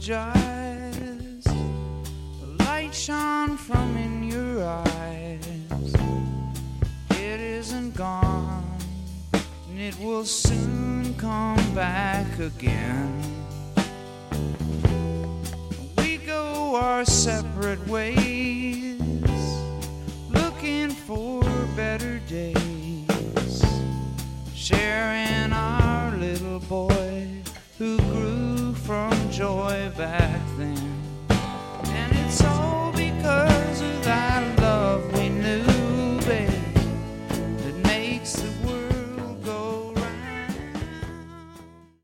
apologize. The light shone from in your eyes. It isn't gone, and it will soon come back again. We go our separate ways, looking for better days, sharing our little boy who grew from joy back then. And it's all